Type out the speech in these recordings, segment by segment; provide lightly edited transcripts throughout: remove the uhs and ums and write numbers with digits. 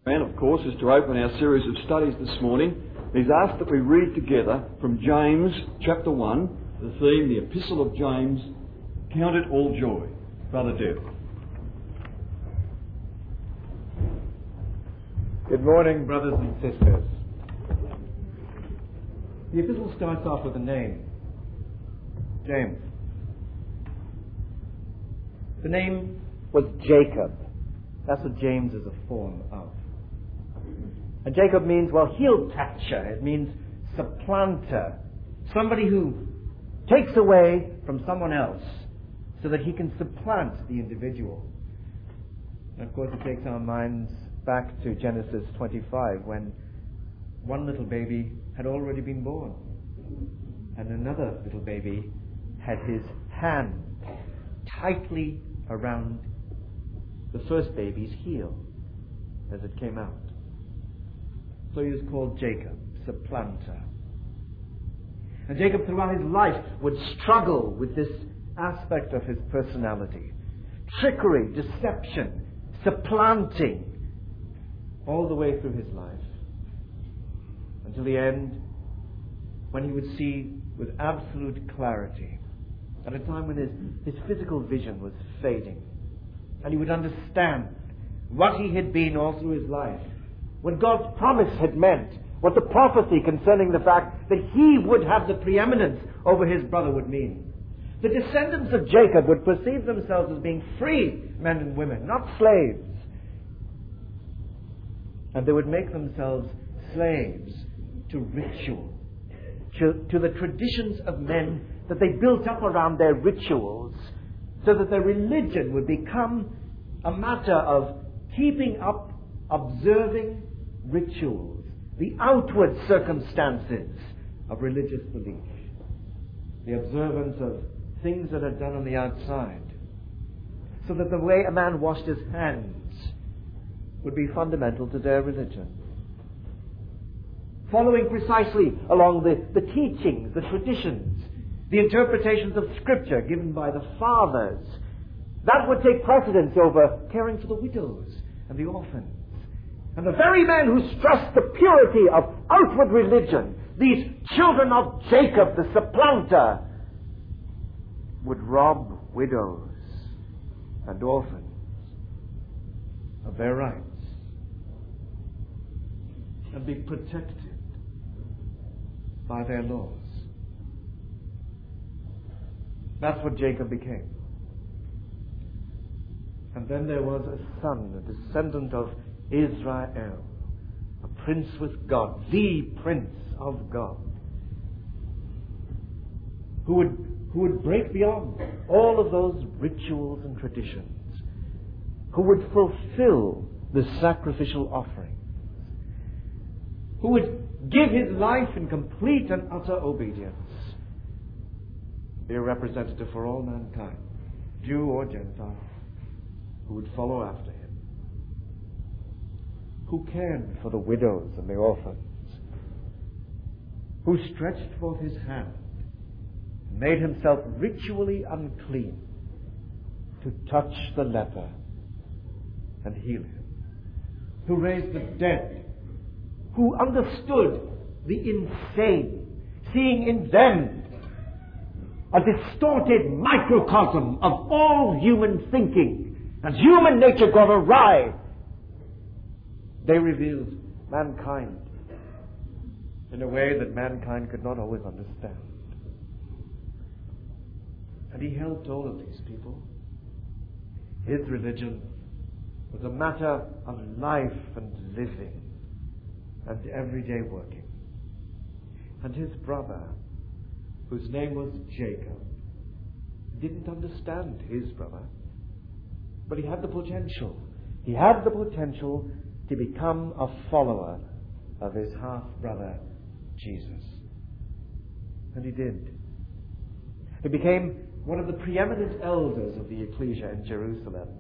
And of course, is to open our series of studies this morning. He's asked that we read together from James chapter 1, the theme, the Epistle of James, Count it all joy. Brother Deb. Good morning, brothers and sisters. The epistle starts off with a name, James. The name was Jacob. That's what James is a form of. And Jacob means, well, heel catcher. It means supplanter. Somebody who takes away from someone else so that he can supplant the individual. And of course, it takes our minds back to Genesis 25, when one little baby had already been born, and another little baby had his hand tightly around the first baby's heel as it came out. So he was called Jacob, supplanter. And Jacob throughout his life would struggle with this aspect of his personality. Trickery, deception, supplanting, all the way through his life. Until the end, when he would see with absolute clarity, at a time when his physical vision was fading, and he would understand what he had been all through his life, what God's promise had meant, what the prophecy concerning the fact that he would have the preeminence over his brother would mean. The descendants of Jacob would perceive themselves as being free men and women, not slaves. And they would make themselves slaves to ritual, to the traditions of men that they built up around their rituals, so that their religion would become a matter of keeping up, observing rituals, the outward circumstances of religious belief, the observance of things that are done on the outside, so that the way a man washed his hands would be fundamental to their religion. Following precisely along the teachings, the traditions, the interpretations of Scripture given by the fathers, that would take precedence over caring for the widows and the orphans. And the very men who stressed the purity of outward religion, these children of Jacob, the supplanter, would rob widows and orphans of their rights and be protected by their laws. That's what Jacob became. And then there was a son, a descendant of Israel, a prince with God, the Prince of God, who would break beyond all of those rituals and traditions, who would fulfill the sacrificial offering, who would give his life in complete and utter obedience, be a representative for all mankind, Jew or Gentile, who would follow after him, who cared for the widows and the orphans, who stretched forth his hand and made himself ritually unclean to touch the leper and heal him, who raised the dead, who understood the insane, seeing in them a distorted microcosm of all human thinking, and human nature gone awry. They revealed mankind in a way that mankind could not always understand. And he helped all of these people. His religion was a matter of life and living and everyday working. And his brother, whose name was Jacob, didn't understand his brother, but he had the potential. He had the potential to become a follower of his half-brother, Jesus. And he did. He became one of the preeminent elders of the ecclesia in Jerusalem.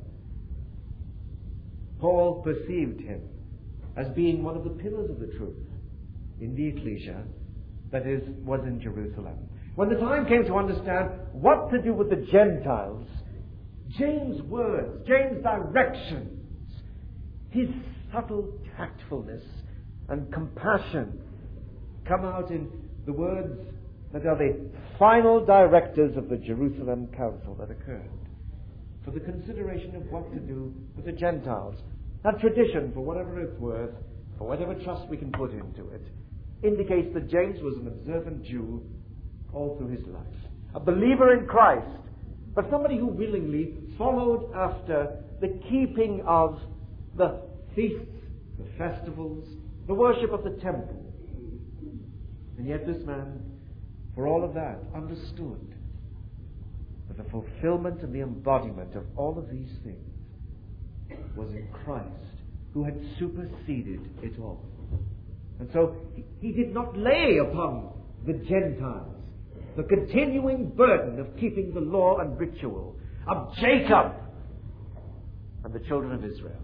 Paul perceived him as being one of the pillars of the truth in the ecclesia, that is, was in Jerusalem. When the time came to understand what to do with the Gentiles, James' words, James' directions, his subtle tactfulness and compassion come out in the words that are the final directives of the Jerusalem Council that occurred for the consideration of what to do with the Gentiles. That tradition, for whatever it's worth, for whatever trust we can put into it, indicates that James was an observant Jew all through his life, a believer in Christ, but somebody who willingly followed after the keeping of the feasts, the festivals, the worship of the temple. And yet this man, for all of that, understood that the fulfillment and the embodiment of all of these things was in Christ, who had superseded it all. And so he did not lay upon the Gentiles the continuing burden of keeping the law and ritual of Jacob and the children of Israel.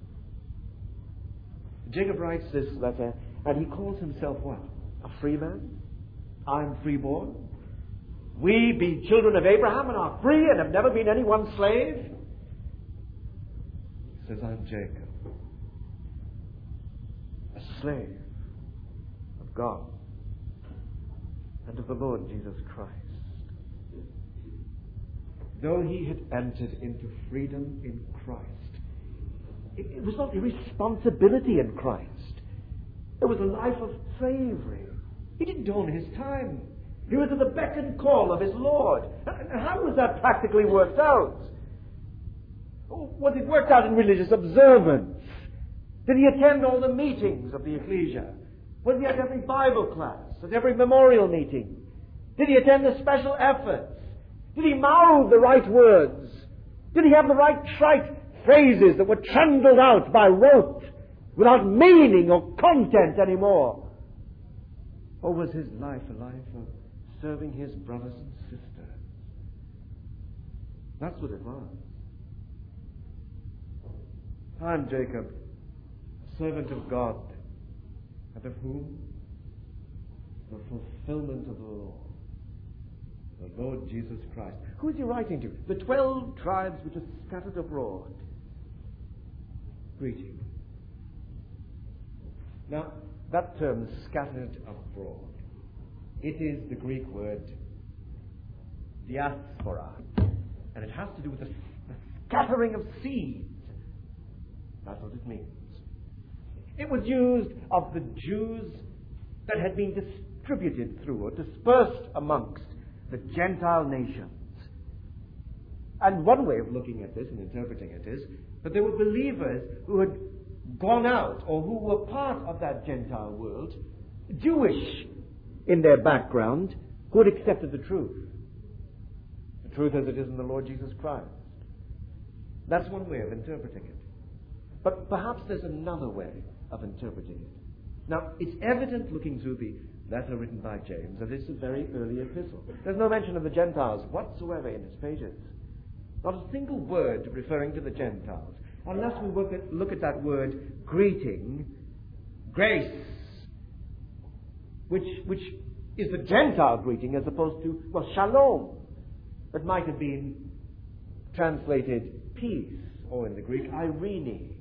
Jacob writes this letter, and he calls himself what? A free man? I'm freeborn. We be children of Abraham and are free and have never been anyone's slave. He says, I'm Jacob, a slave of God and of the Lord Jesus Christ. Though he had entered into freedom in Christ, it was not irresponsibility in Christ. It was a life of slavery. He didn't own his time. He was at the beck and call of his Lord. And how was that practically worked out? Was it worked out in religious observance? Did he attend all the meetings of the ecclesia? Was he at every Bible class, at every memorial meeting? Did he attend the special efforts? Did he mouth the right words? Did he have the right trite phrases that were trundled out by rote without meaning or content anymore? Or was his life a life of serving his brothers and sisters? That's what it was. I'm Jacob, servant of God, and of whom? The fulfillment of the law, the Lord Jesus Christ. Who is he writing to? The 12 tribes which are scattered abroad. Greeting. Now, that term, scattered abroad, it is the Greek word diaspora, and it has to do with the scattering of seeds. That's what it means. It was used of the Jews that had been distributed through or dispersed amongst the Gentile nations. And one way of looking at this and interpreting it is that there were believers who had gone out or who were part of that Gentile world, Jewish in their background, who had accepted the truth. The truth as it is in the Lord Jesus Christ. That's one way of interpreting it. But perhaps there's another way of interpreting it. Now, it's evident looking through the letter written by James that it's a very early epistle. There's no mention of the Gentiles whatsoever in its pages. Not a single word referring to the Gentiles. Unless we look at that word greeting, grace, which is the Gentile greeting as opposed to, well, shalom, that might have been translated peace, or in the Greek, eirene.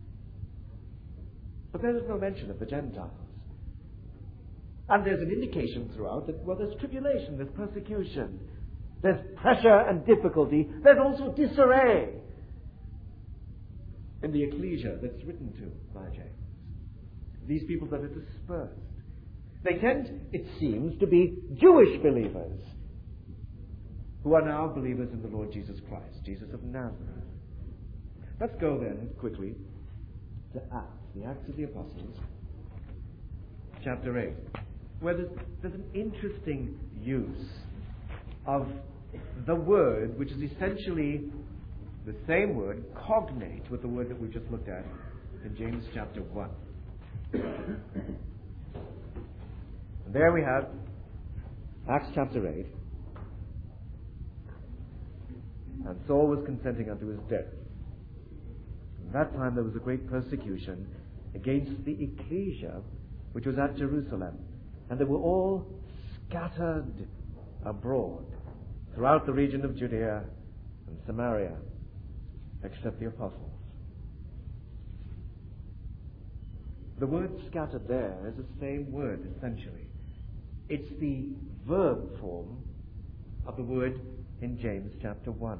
But there is no mention of the Gentiles. And there's an indication throughout that, well, there's tribulation, there's persecution, there's pressure and difficulty, there's also disarray in the ecclesia that's written to by James. These people that are dispersed. They tend, it seems, to be Jewish believers who are now believers in the Lord Jesus Christ, Jesus of Nazareth. Let's go then quickly to Acts, the Acts of the Apostles, chapter 8, where there's an interesting use of the word, which is essentially the same word, cognate with the word that we just looked at in James chapter 1. There we have Acts chapter 8. And Saul was consenting unto his death. At that time there was a great persecution against the ecclesia which was at Jerusalem. And they were all scattered abroad throughout the region of Judea and Samaria, except the apostles. The word scattered there is the same word, essentially. It's the verb form of the word in James chapter 1.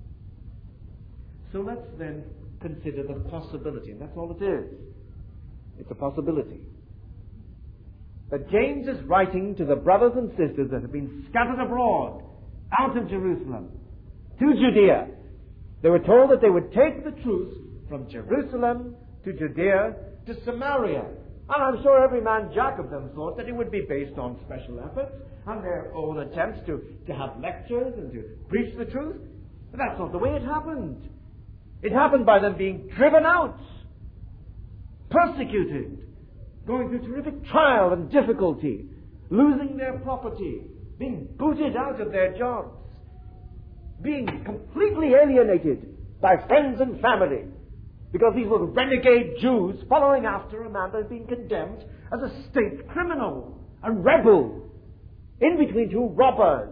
So let's then consider the possibility, and that's all it is. It's a possibility. That James is writing to the brothers and sisters that have been scattered abroad, out of Jerusalem, to Judea. They were told that they would take the truth from Jerusalem to Judea to Samaria. And I'm sure every man jack of them thought that it would be based on special efforts and their own attempts to have lectures and to preach the truth. But that's not the way it happened. It happened by them being driven out, persecuted, going through terrific trial and difficulty, losing their property, being booted out of their jobs, being completely alienated by friends and family, because these were renegade Jews following after a man that had been condemned as a state criminal, a rebel, in between two robbers.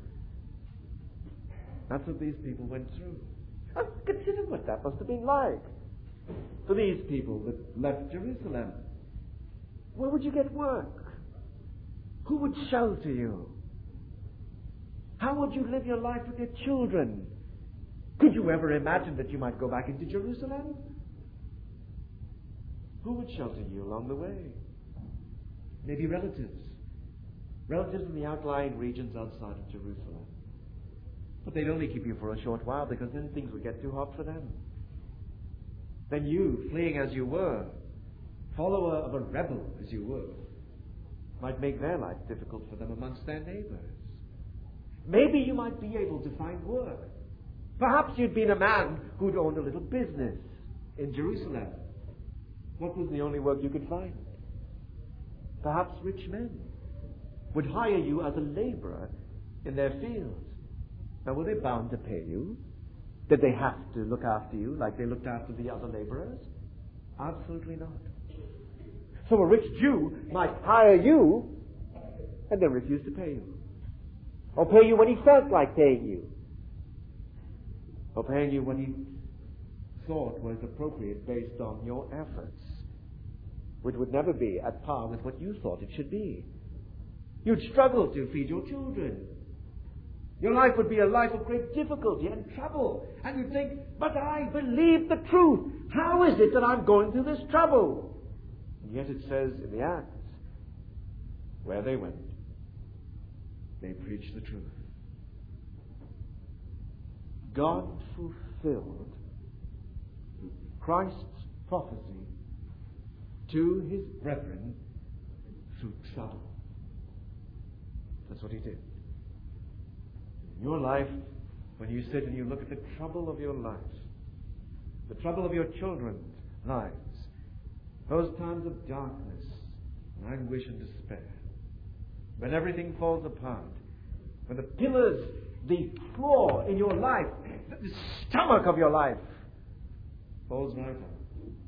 That's what these people went through. And consider what that must have been like for these people that left Jerusalem. Where would you get work? Who would shelter you? How would you live your life with your children? Could you ever imagine that you might go back into Jerusalem? Who would shelter you along the way? Maybe relatives. Relatives in the outlying regions outside of Jerusalem. But they'd only keep you for a short while, because then things would get too hot for them. Then you, fleeing as you were, follower of a rebel as you were, might make their life difficult for them amongst their neighbors. Maybe you might be able to find work. Perhaps you'd been a man who'd owned a little business in Jerusalem. What was the only work you could find? Perhaps rich men would hire you as a laborer in their fields. Now, were they bound to pay you? Did they have to look after you like they looked after the other laborers? Absolutely not. So a rich Jew might hire you and then refuse to pay you. Or pay you when he felt like paying you. Or paying you when he thought was appropriate based on your efforts, which would never be at par with what you thought it should be. You'd struggle to feed your children. Your life would be a life of great difficulty and trouble. And you'd think, but I believe the truth. How is it that I'm going through this trouble? And yet it says in the Acts, where they went, they preached the truth. God fulfilled Christ's prophecy to his brethren through Sodom. That's what he did. In your life, when you sit and you look at the trouble of your life, the trouble of your children's lives, those times of darkness and anguish and despair, when everything falls apart, when the pillars, the floor in your life, the stomach of your life falls right out.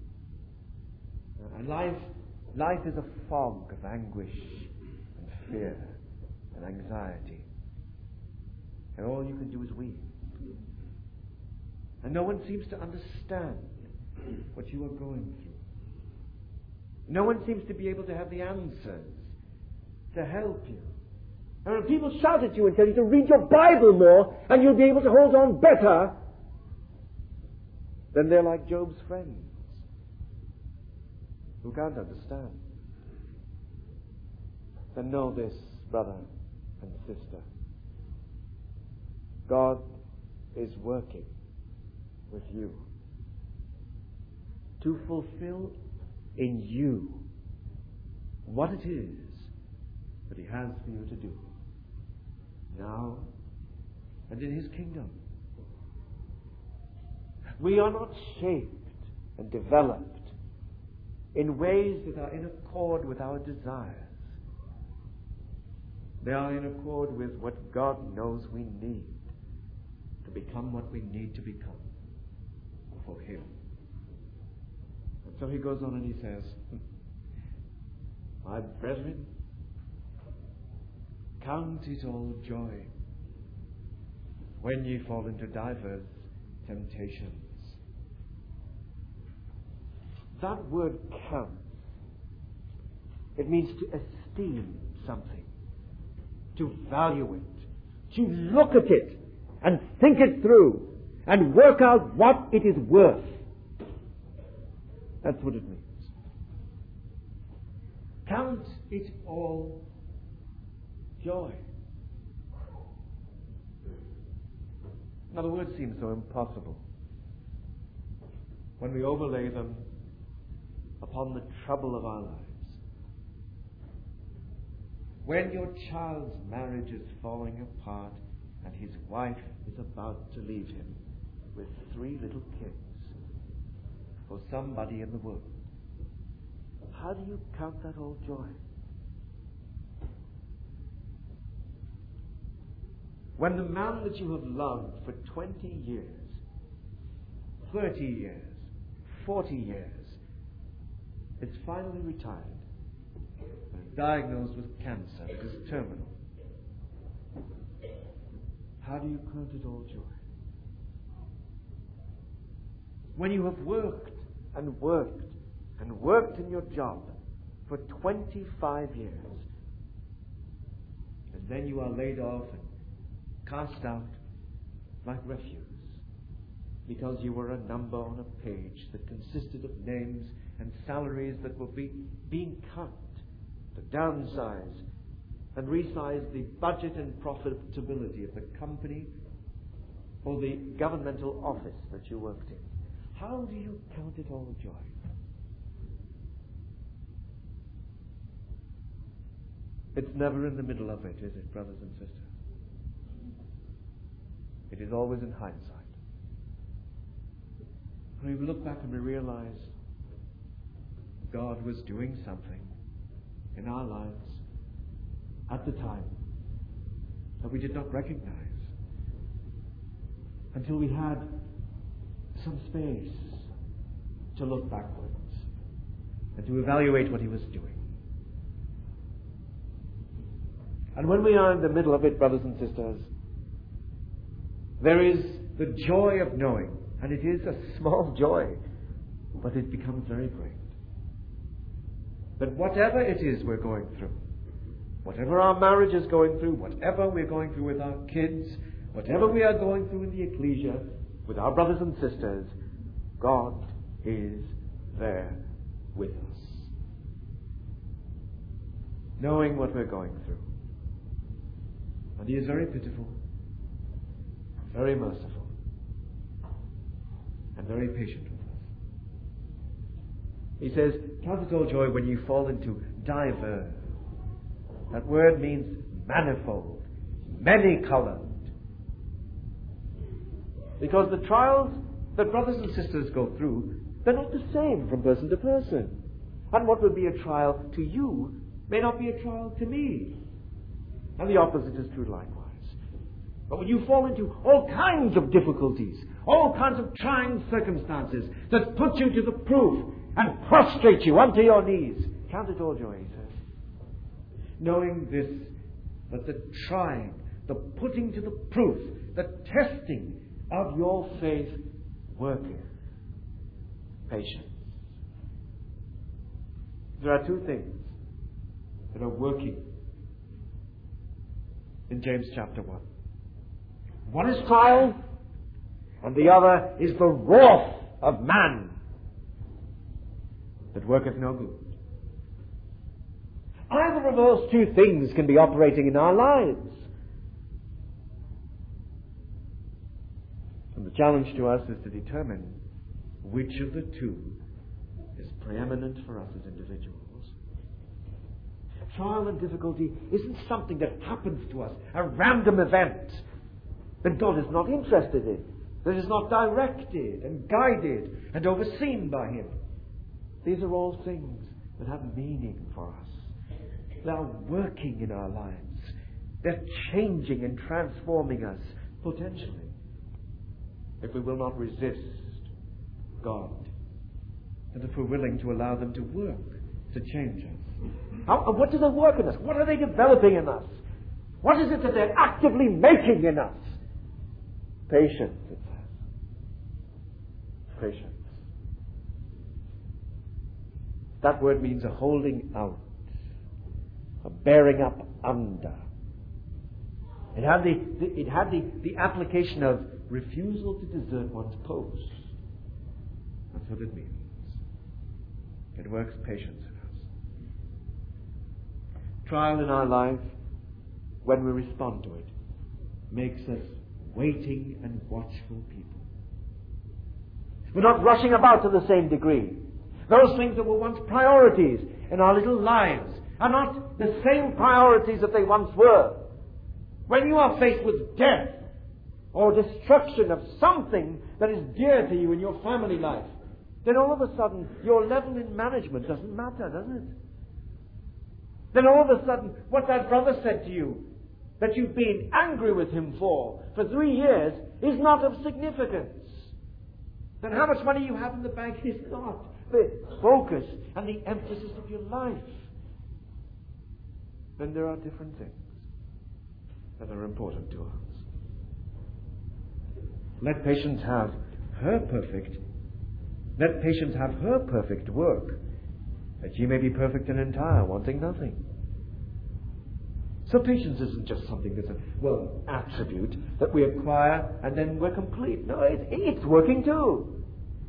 And life is a fog of anguish and fear and anxiety. And all you can do is weep. And no one seems to understand what you are going through. No one seems to be able to have the answers to help you. And when people shout at you and tell you to read your Bible more and you'll be able to hold on better, then they're like Job's friends who can't understand. Then know this, brother and sister. God is working with you to fulfill in you what it is that he has for you to do now and in his kingdom. We are not shaped and developed in ways that are in accord with our desires. They are in accord with what God knows we need to become what we need to become for him. And so he goes on and he says, my brethren, count it all joy when ye fall into divers temptations. That word count It means to esteem something, to value it, to look at it and think it through and work out what it is worth. That's what it means. Count it all joy. Now the words seem so impossible when we overlay them upon the trouble of our lives. When your child's marriage is falling apart and his wife is about to leave him with 3 little kids for somebody in the world, how do you count that all joy? When the man that you have loved for 20 years, 30 years, 40 years is finally retired and is diagnosed with cancer that is terminal, how do you count it all joy? When you have worked and worked and worked in your job for 25 years, and then you are laid off and cast out like refuse because you were a number on a page that consisted of names and salaries that were being cut to downsize and resize the budget and profitability of the company or the governmental office that you worked in. How do you count it all joy? It's never in the middle of it, is it, brothers and sisters? It is always in hindsight. When we look back and we realize God was doing something in our lives at the time that we did not recognize until we had some space to look backwards and to evaluate what He was doing. And when we are in the middle of it, brothers and sisters, there is the joy of knowing, and it is a small joy, but it becomes very great, that whatever it is we're going through, whatever our marriage is going through, whatever we're going through with our kids, whatever we are going through in the ecclesia, with our brothers and sisters, God is there with us, knowing what we're going through. And He is very pitiful, very merciful, and very patient with us. He says, count it all joy when you fall into diverse. That word means manifold, many-colored. Because the trials that brothers and sisters go through, they're not the same from person to person. And what will be a trial to you may not be a trial to me. And the opposite is true likewise. But when you fall into all kinds of difficulties, all kinds of trying circumstances that put you to the proof and prostrate you onto your knees, count it all joy, he says. Knowing this, that the trying, the putting to the proof, the testing of your faith worketh patience. There are 2 things that are working in James chapter 1. One is trial, and the other is the wrath of man that worketh no good. Either of those 2 things can be operating in our lives. And the challenge to us is to determine which of the 2 is preeminent for us as individuals. Trial and difficulty isn't something that happens to us, a random event that God is not interested in, that is not directed and guided and overseen by Him. These are all things that have meaning for us. They are working in our lives. They're changing and transforming us, potentially, if we will not resist God, and if we're willing to allow them to work, to change us. What do they work in us? What are they developing in us? What is it that they're actively making in us? Patience, it says. Patience. That word means a holding out of bearing up under. It had the application of refusal to desert one's post. That's what it means. It works patience in us. Trial in our life, when we respond to it, makes us waiting and watchful people. We're not rushing about to the same degree. Those things that were once priorities in our little lives are not the same priorities that they once were. When you are faced with death or destruction of something that is dear to you in your family life, then all of a sudden your level in management doesn't matter, does it? Then all of a sudden what that brother said to you, that you've been angry with him for 3 years, is not of significance. Then how much money you have in the bank is not the focus and the emphasis of your life. Then there are different things that are important to us. Let patience have her perfect work, that ye may be perfect and entire, wanting nothing. So patience isn't just something that's an attribute that we acquire and then we're complete. No, it's working too.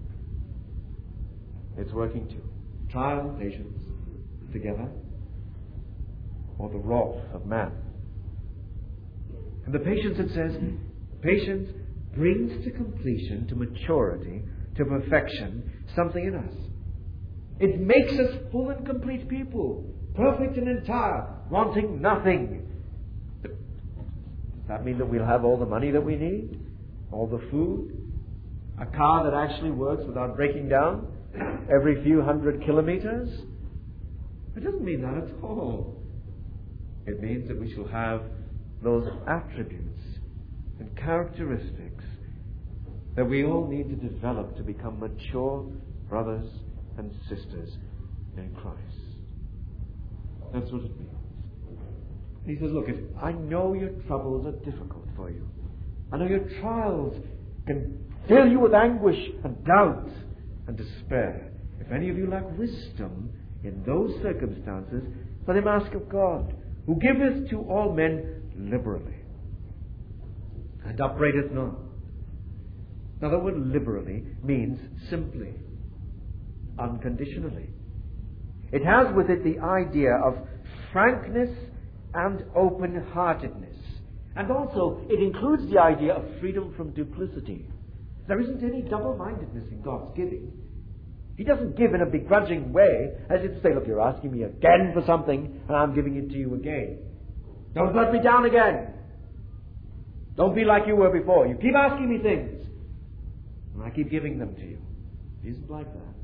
It's working too. Trial and patience together, or the wrath of man. And the patience, it says, patience brings to completion, to maturity, to perfection, something in us. It makes us full and complete people, perfect and entire, wanting nothing. Does that mean that we'll have all the money that we need? All the food? A car that actually works without breaking down every few 100 kilometers? It doesn't mean that at all. It means that we shall have those attributes and characteristics that we all need to develop to become mature brothers and sisters in Christ. That's what it means. He says, look, I know your troubles are difficult for you. I know your trials can fill you with anguish and doubt and despair. If any of you lack wisdom in those circumstances, let him ask of God, who giveth to all men liberally, and upbraideth not. Now the word liberally means simply, unconditionally. It has with it the idea of frankness and open-heartedness. And also, it includes the idea of freedom from duplicity. There isn't any double-mindedness in God's giving. He doesn't give in a begrudging way, as if to say, look, you're asking me again for something, and I'm giving it to you again. Don't let me down again. Don't be like you were before. You keep asking me things, and I keep giving them to you. He isn't like that.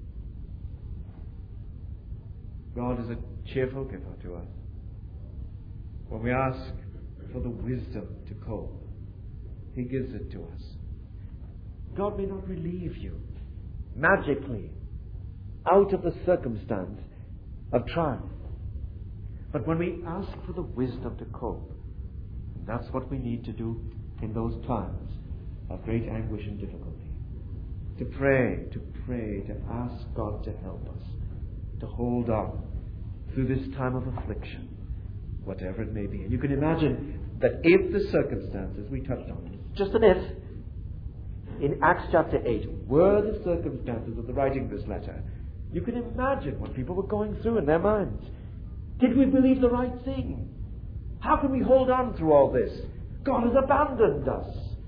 God is a cheerful giver to us. When we ask for the wisdom to cope, He gives it to us. God may not relieve you magically out of the circumstance of trial. But when we ask for the wisdom to cope, that's what we need to do in those times of great anguish and difficulty. To pray, to ask God to help us, to hold on through this time of affliction, whatever it may be. And you can imagine that if the circumstances we touched on, just an if, in Acts chapter 8, were the circumstances of the writing of this letter, you can imagine what people were going through in their minds. Did we believe the right thing? How can we hold on through all this? God has abandoned us.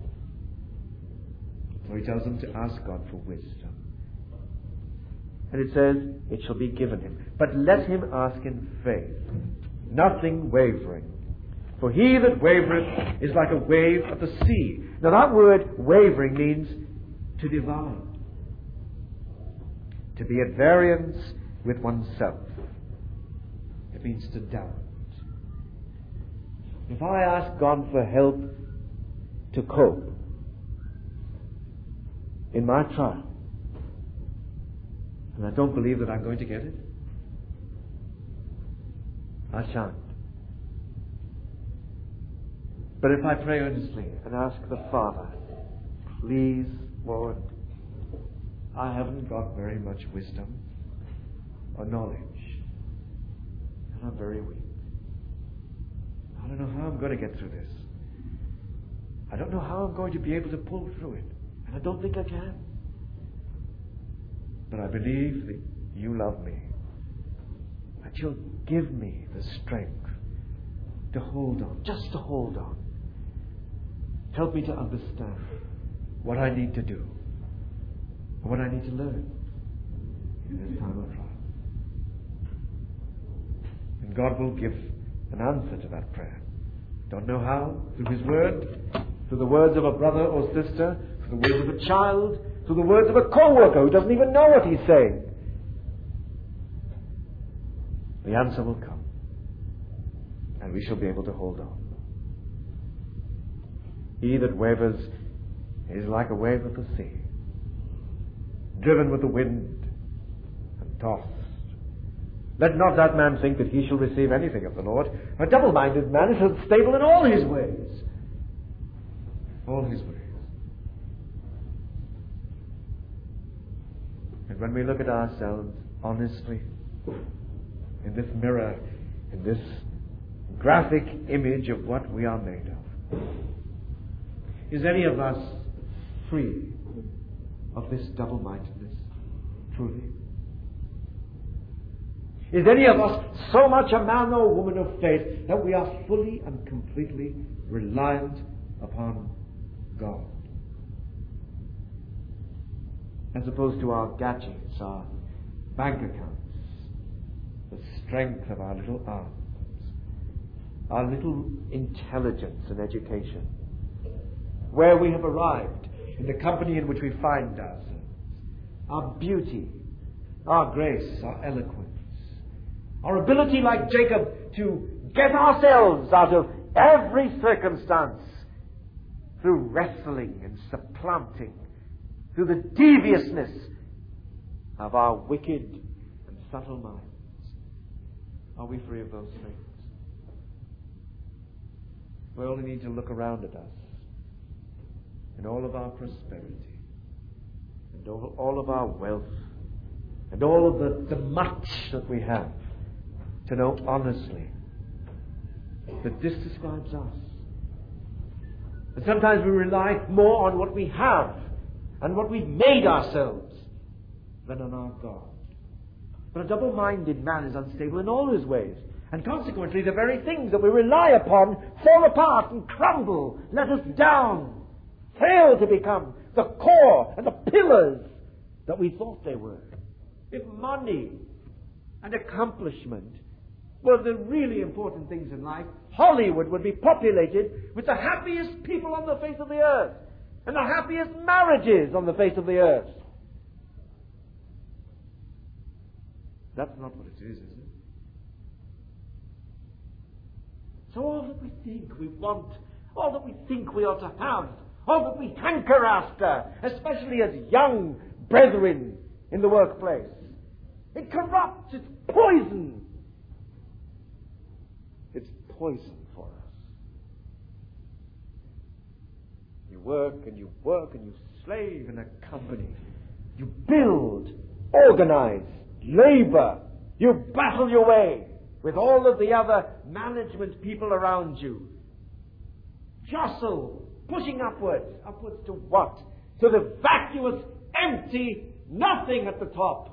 So he tells them to ask God for wisdom. And it says, it shall be given him. But let him ask in faith, nothing wavering. For he that wavereth is like a wave of the sea. Now that word wavering means to divide, to be at variance with oneself. It means to doubt. If I ask God for help to cope in my trial, and I don't believe that I'm going to get it, I shan't. But if I pray earnestly and ask the Father, please, Lord, I haven't got very much wisdom or knowledge, and I'm very weak. I don't know how I'm going to get through this. I don't know how I'm going to be able to pull through it. And I don't think I can. But I believe that you love me. That you'll give me the strength to hold on, just to hold on. Help me to understand what I need to do, and what I need to learn in this time of trial. And God will give an answer to that prayer. Don't know how? Through His Word, through the words of a brother or sister, through the words of a child, through the words of a co-worker who doesn't even know what he's saying. The answer will come, and we shall be able to hold on. He that wavers is like a wave of the sea, driven with the wind and tossed. Let not that man think that he shall receive anything of the Lord. A double-minded man is unstable in all his ways. All his ways. And when we look at ourselves honestly, in this mirror, in this graphic image of what we are made of, is any of us free of this double-mindedness, truly? Is any of us so much a man or woman of faith that we are fully and completely reliant upon God? As opposed to our gadgets, our bank accounts, the strength of our little arms, our little intelligence and education, where we have arrived in the company in which we find ourselves, our beauty, our grace, our eloquence, our ability, like Jacob, to get ourselves out of every circumstance through wrestling and supplanting, through the deviousness of our wicked and subtle minds. Are we free of those things? We only need to look around at us in all of our prosperity and all of our wealth and all of the much that we have to know honestly that this describes us. And sometimes we rely more on what we have and what we've made ourselves than on our God. But a double-minded man is unstable in all his ways, and consequently the very things that we rely upon fall apart and crumble, let us down, fail to become the core and the pillars that we thought they were. If money and accomplishment were the really important things in life, Hollywood would be populated with the happiest people on the face of the earth and the happiest marriages on the face of the earth. That's not what it is it? So all that we think we want, all that we think we ought to have, all that we hanker after, especially as young brethren in the workplace, it corrupts, it's poison. It's poison for us. You work and you work and you slave in a company. You build, organize, labor. You battle your way with all of the other management people around you. Jostle, pushing upwards. Upwards to what? To the vacuous, empty nothing at the top.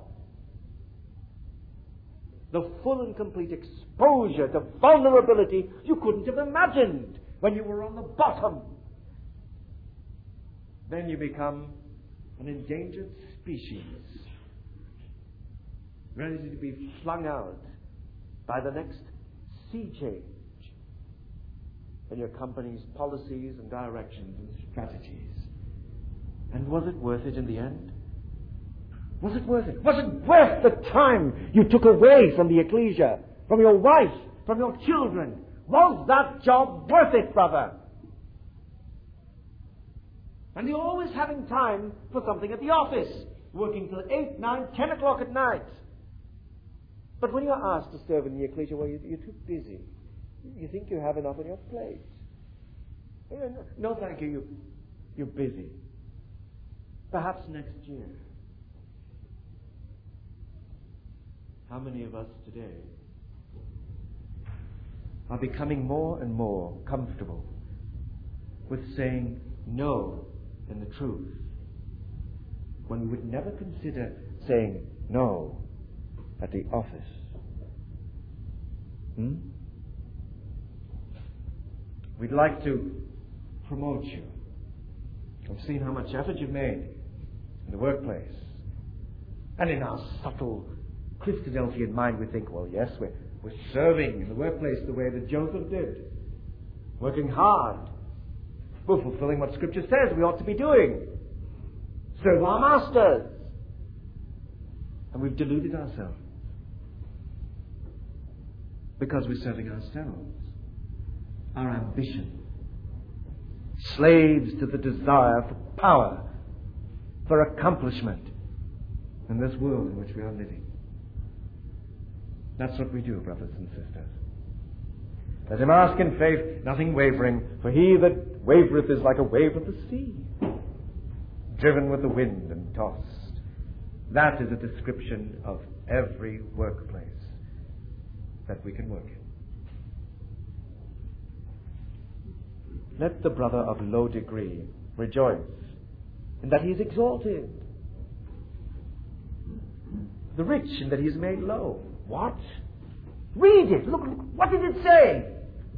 The full and complete exposure to vulnerability you couldn't have imagined when you were on the bottom. Then you become an endangered species, ready to be flung out by the next sea change in your company's policies and directions and strategies. And was it worth it in the end? Was it worth it? Was it worth the time you took away from the ecclesia, from your wife, from your children? Was that job worth it, brother? And you're always having time for something at the office, working till 8, 9, 10 o'clock at night. But when you're asked to serve in the ecclesia, well, you're too busy. You think you have enough on your plate. No, thank you. You're busy. Perhaps next year. How many of us today are becoming more and more comfortable with saying no in the truth, when we would never consider saying no at the office. We'd like to promote you. I've seen how much effort you've made in the workplace. And in our subtle Christadelphian mind, we think, well, yes, we're serving in the workplace the way that Joseph did. Working hard. We're fulfilling what Scripture says we ought to be doing. Serve our masters. And we've deluded ourselves. Because we're serving ourselves. Our ambition. Slaves to the desire for power, for accomplishment in this world in which we are living. That's what we do, brothers and sisters. Let him ask in faith, nothing wavering, for he that wavereth is like a wave of the sea, driven with the wind and tossed. That is a description of every workplace that we can work in. Let the brother of low degree rejoice in that he is exalted, the rich in that he is made low. What? Read it. Look, what did it say?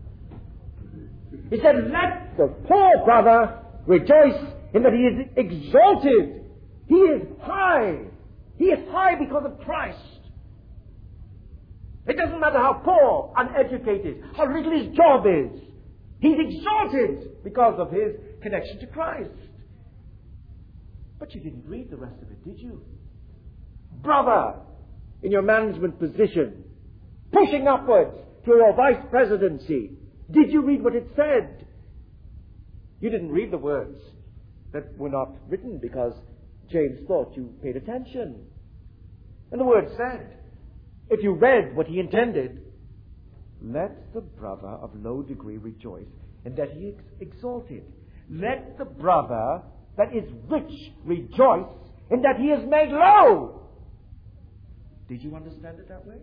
It said, let the poor brother rejoice in that he is exalted. He is high. He is high because of Christ. It doesn't matter how poor, uneducated, how little his job is. He's exalted because of his connection to Christ. But you didn't read the rest of it, did you? Brother, in your management position, pushing upwards to your vice presidency, did you read what it said? You didn't read the words that were not written because James thought you paid attention. And the word said, if you read what he intended, let the brother of low degree rejoice in that he is exalted. Let the brother that is rich rejoice in that he is made low. Did you understand it that way?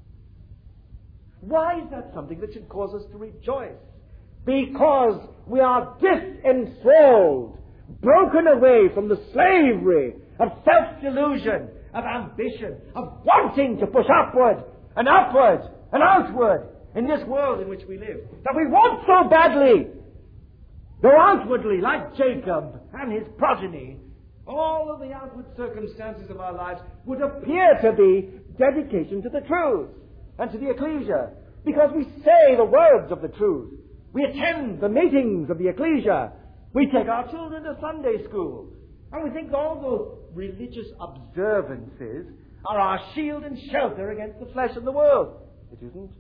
Why is that something that should cause us to rejoice? Because we are disenthralled, broken away from the slavery of self-delusion, of ambition, of wanting to push upward and outward in this world in which we live, that we want so badly, though outwardly, like Jacob and his progeny, all of the outward circumstances of our lives would appear to be dedication to the truth and to the ecclesia, because we say the words of the truth. We attend the meetings of the ecclesia. We take our children to Sunday school. And we think all those religious observances are our shield and shelter against the flesh of the world. It isn't.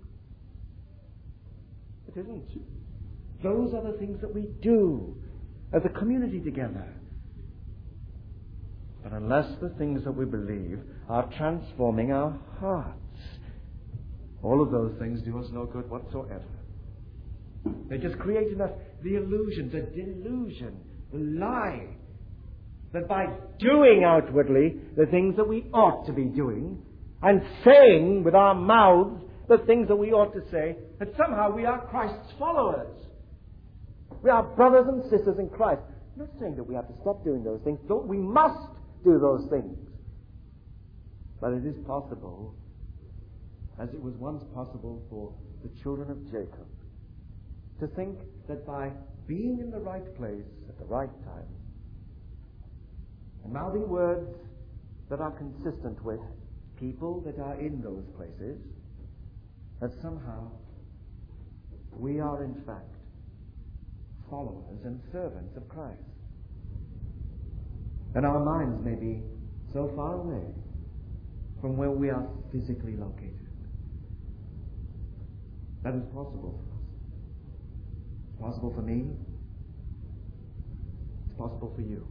It isn't. Those are the things that we do as a community together. But unless the things that we believe are transforming our hearts, all of those things do us no good whatsoever. They just create in us the illusion, the delusion, the lie, that by doing outwardly the things that we ought to be doing, and saying with our mouths the things that we ought to say, that somehow we are Christ's followers. We are brothers and sisters in Christ. I'm not saying that we have to stop doing those things. We must do those things. But it is possible, as it was once possible for the children of Jacob, to think that by being in the right place at the right time, and mouthing words that are consistent with people that are in those places, that somehow we are in fact followers and servants of Christ. And our minds may be so far away from where we are physically located. That is possible for us. It's possible for me. It's possible for you.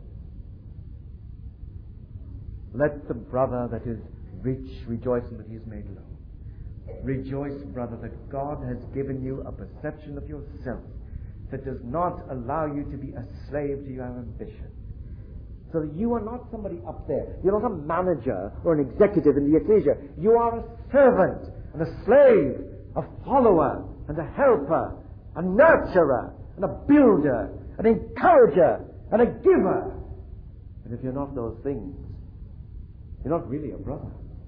Let the brother that is rich rejoice in that he is made low. Rejoice, brother, that God has given you a perception of yourself that does not allow you to be a slave to your ambition. So that you are not somebody up there. You're not a manager or an executive in the ecclesia. You are a servant and a slave, a follower and a helper, a nurturer, and a builder, an encourager, and a giver. And if you're not those things, you're not really a brother.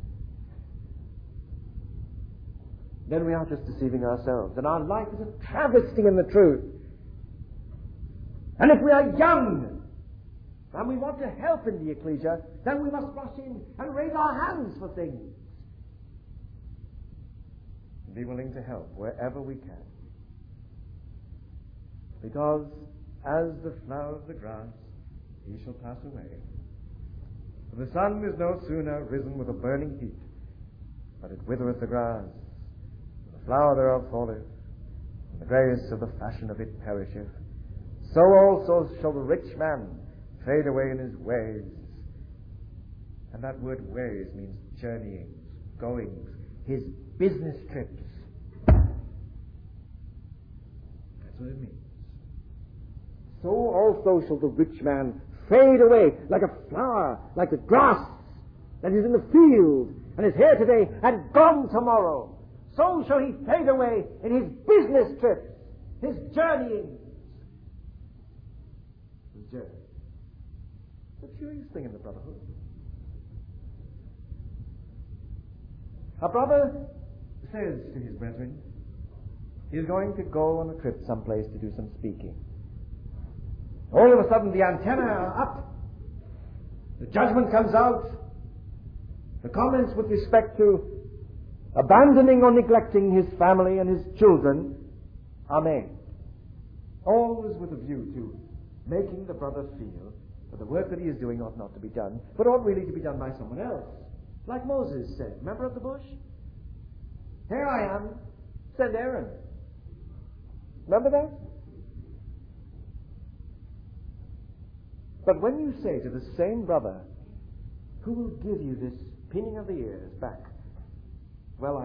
Then we are just deceiving ourselves, and our life is a travesty in the truth. And if we are young, and we want to help in the ecclesia, then we must rush in and raise our hands for things. Be willing to help wherever we can. Because as the flower of the grass, he shall pass away. For the sun is no sooner risen with a burning heat, but it withereth the grass, and the flower thereof falleth, and the grace of the fashion of it perisheth. So also shall the rich man fade away in his ways. And that word ways means journeyings, goings, his business trips. That's what it means. So also shall the rich man fade away like a flower, like the grass that is in the field and is here today and gone tomorrow. So shall he fade away in his business trips, his journeyings. His journey. It's a curious thing in the brotherhood. A brother says to his brethren, he's going to go on a trip someplace to do some speaking. All of a sudden the antennae are up. The judgment comes out. The comments with respect to abandoning or neglecting his family and his children are made. Always with a view to making the brother feel that the work that he is doing ought not to be done, but ought really to be done by someone else. Like Moses said, remember at the bush? Here I am, send Aaron. Remember that? But when you say to the same brother, who will give you this pinning of the ears back? Well,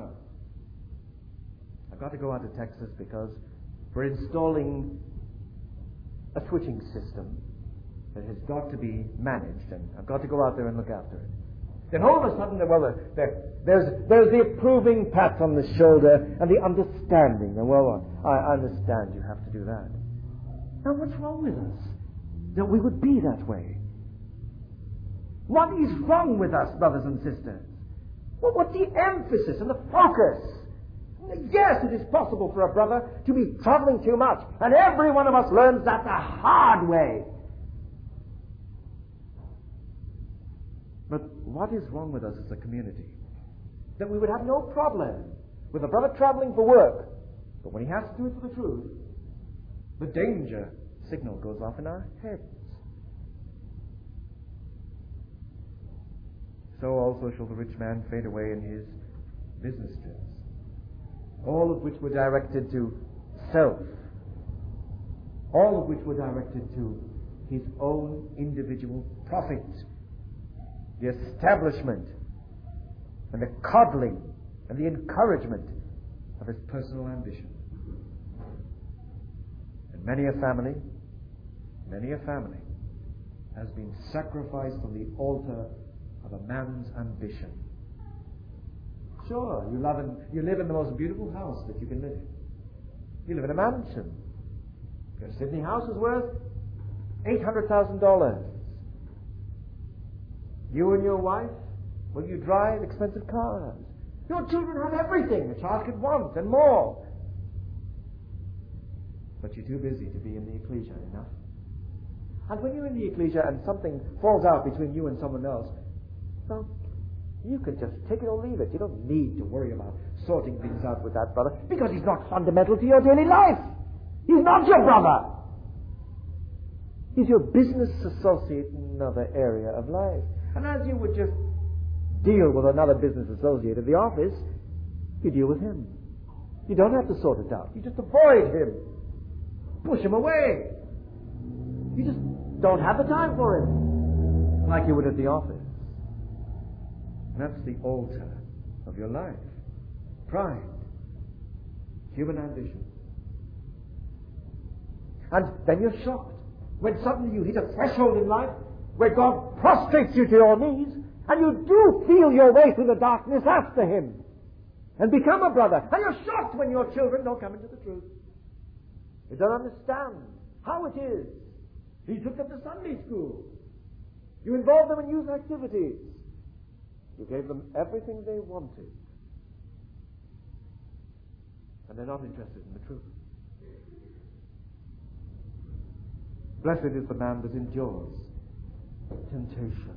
I've got to go out to Texas because we're installing a switching system that has got to be managed, and I've got to go out there and look after it. Then all of a sudden, there's the approving pat on the shoulder and the understanding. And I understand you have to do that. Now, what's wrong with us that we would be that way? What is wrong with us, brothers and sisters? Well, what's the emphasis and the focus? Yes, it is possible for a brother to be traveling too much, and every one of us learns that the hard way. But what is wrong with us as a community? That we would have no problem with a brother traveling for work, but when he has to do it for the truth, the danger signal goes off in our heads. So also shall the rich man fade away in his business trips, all of which were directed to self, all of which were directed to his own individual profit, the establishment and the coddling and the encouragement of his personal ambition. And many a family has been sacrificed on the altar of a man's ambition. Sure, you live in the most beautiful house that you can live in. You live in a mansion. Your Sydney house is worth $800,000. You and your wife, well, you drive expensive cars. Your children have everything a child could want and more. But you're too busy to be in the ecclesia enough. And when you're in the ecclesia and something falls out between you and someone else, well, you can just take it or leave it. You don't need to worry about sorting things out with that brother because he's not fundamental to your daily life. He's not your brother. He's your business associate in another area of life. And as you would just deal with another business associate at the office, you deal with him. You don't have to sort it out. You just avoid him. Push him away. You just don't have the time for him, like you would at the office. And that's the altar of your life. Pride. Human ambition. And then you're shocked when suddenly you hit a threshold in life where God prostrates you to your knees and you do feel your way through the darkness after him. and become a brother. And you're shocked when your children don't come into the truth. You don't understand how it is. You took them to Sunday school. You involved them in youth activities. You gave them everything they wanted. And they're not interested in the truth. Blessed is the man that endures temptation.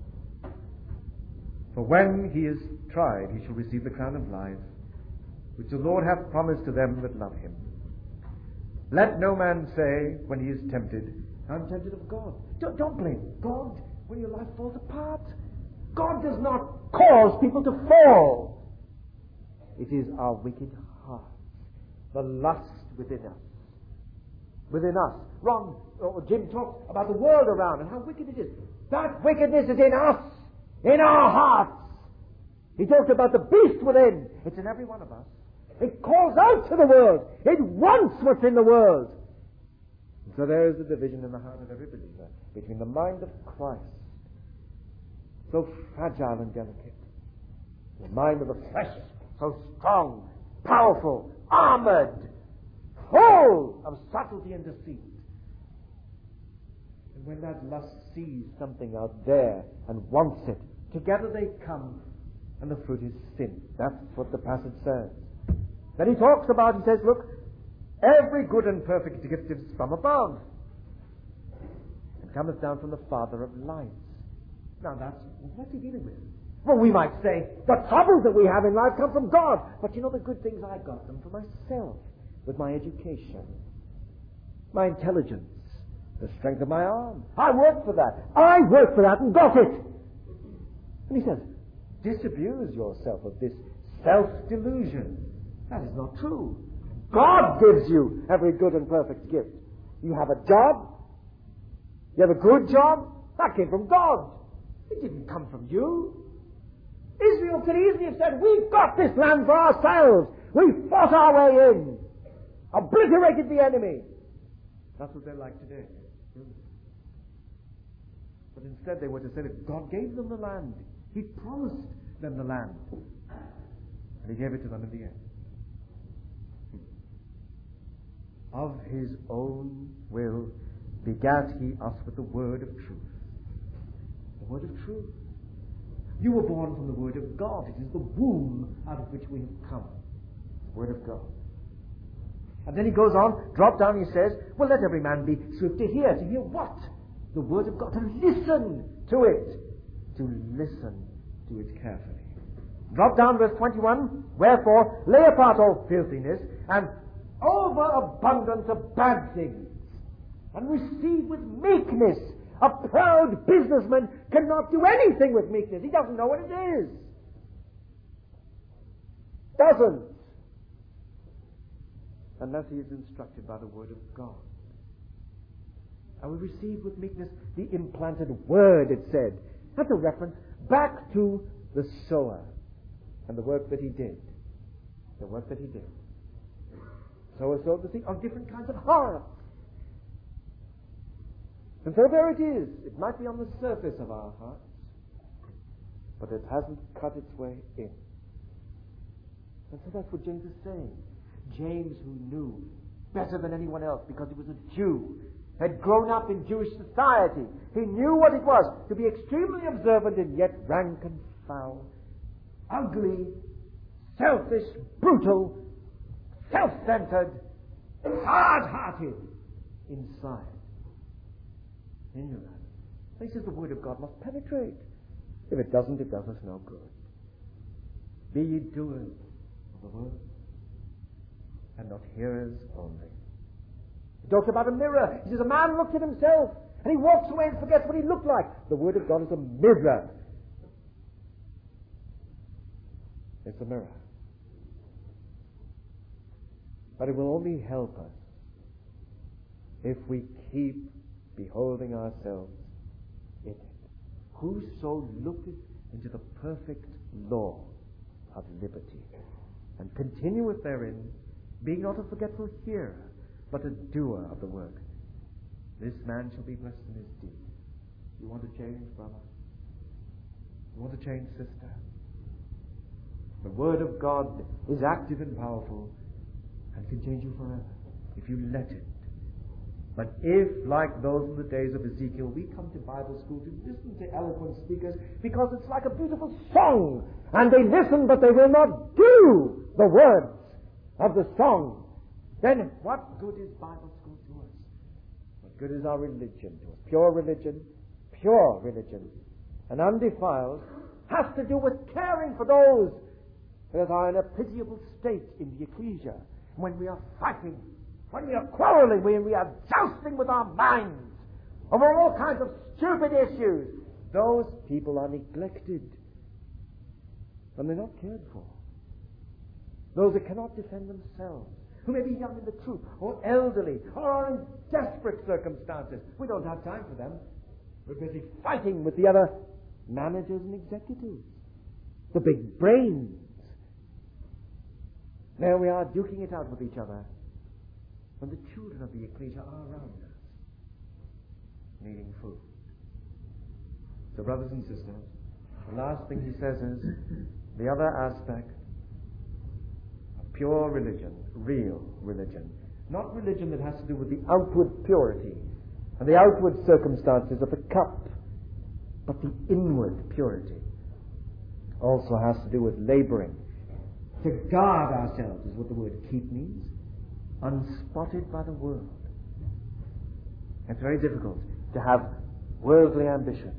For when he is tried, he shall receive the crown of life, which the Lord hath promised to them that love him. Let no man say, when he is tempted, I'm tempted of God. Don't blame God when your life falls apart. God does not cause people to fall. It is our wicked heart, the lust within us. Within us. Jim talked about the world around and how wicked it is. That wickedness is in us, in our hearts. He talked about the beast within. It's in every one of us. It calls out to the world. It wants what's in the world. And so there is a division in the heart of every believer between the mind of Christ, so fragile and delicate, the mind of the flesh, so strong, powerful, armored, full of subtlety and deceit. And when that lust sees something out there and wants it, together they come, and the fruit is sin. That's what the passage says. Then he talks about, he says, look, every good and perfect gift is from above, and cometh down from the Father of lights. Now what's he dealing with? Well, we might say, the troubles that we have in life come from God. But you know, the good things, I got them for myself, with my education, my intelligence, the strength of my arm. I worked for that. I worked for that and got it. And he says, disabuse yourself of this self-delusion. That is not true. God gives you every good and perfect gift. You have a job. You have a good job. That came from God. It didn't come from you. Israel could easily have said, we've got this land for ourselves. We fought our way in. Obliterated the enemy. That's what they're like today. But instead they were to say that God gave them the land. He promised them the land. And He gave it to them in the end. Of His own will begat He us with the word of truth. The word of truth. You were born from the word of God. It is the womb out of which we have come. The word of God. And then he goes on, drop down, he says, well, let every man be swift to hear. To hear what? The word of God. To listen to it. To listen to it carefully. Drop down verse 21. Wherefore, lay apart all filthiness and overabundance of bad things, and receive with meekness. A proud businessman cannot do anything with meekness. He doesn't know what it is. Doesn't. Unless he is instructed by the word of God. And we receive with meekness the implanted word, it said. That's a reference back to the sower and the work that he did. The work that he did. Sower sowed the seed of different kinds of hearts. And so there it is. It might be on the surface of our hearts, but it hasn't cut its way in. And so that's what James is saying. James, who knew better than anyone else because he was a Jew, had grown up in Jewish society. He knew what it was to be extremely observant and yet rank and foul, ugly, selfish, brutal, self-centered, hard-hearted inside. He knew that. He says the word of God must penetrate. If it doesn't, it does us no good. Be ye doers of the word, and not hearers only. He talks about a mirror. He says a man looks at himself, and he walks away and forgets what he looked like. The word of God is a mirror. It's a mirror. But it will only help us if we keep beholding ourselves in it. Whoso looketh into the perfect law of liberty, and continueth therein, being not a forgetful hearer, but a doer of the work, this man shall be blessed in his deed. You want to change, brother? You want to change, sister? The Word of God is active and powerful and can change you forever if you let it. But if, like those in the days of Ezekiel, we come to Bible school to listen to eloquent speakers because it's like a beautiful song, and they listen but they will not do the words of the song, then what good is Bible school to us? What good is our religion to us? Pure religion, and undefiled, has to do with caring for those that are in a pitiable state in the ecclesia. When we are fighting, when we are quarreling, when we are jousting with our minds over all kinds of stupid issues, those people are neglected and they're not cared for. Those that cannot defend themselves, who may be young in the truth, or elderly, or are in desperate circumstances. We don't have time for them. We're busy fighting with the other managers and executives, the big brains. There we are duking it out with each other when the children of the ecclesia are around us, needing food. So, brothers and sisters, the last thing he says is the other aspect of pure religion, real religion. Not religion that has to do with the outward purity and the outward circumstances of the cup, but the inward purity. Also has to do with laboring. To guard ourselves is what the word keep means. Unspotted by the world. It's very difficult to have worldly ambitions,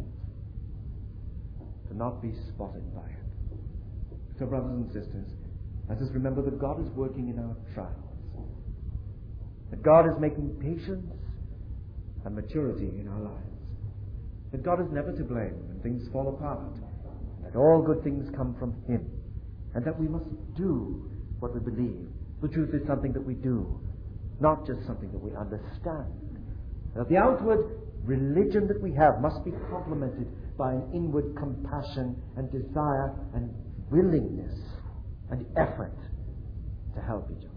to not be spotted by it. So, brothers and sisters, let us remember that God is working in our trials, that God is making patience and maturity in our lives, that God is never to blame when things fall apart, that all good things come from Him, and that we must do what we believe. The truth is something that we do, not just something that we understand. That the outward religion that we have must be complemented by an inward compassion and desire and willingness and effort to help each other.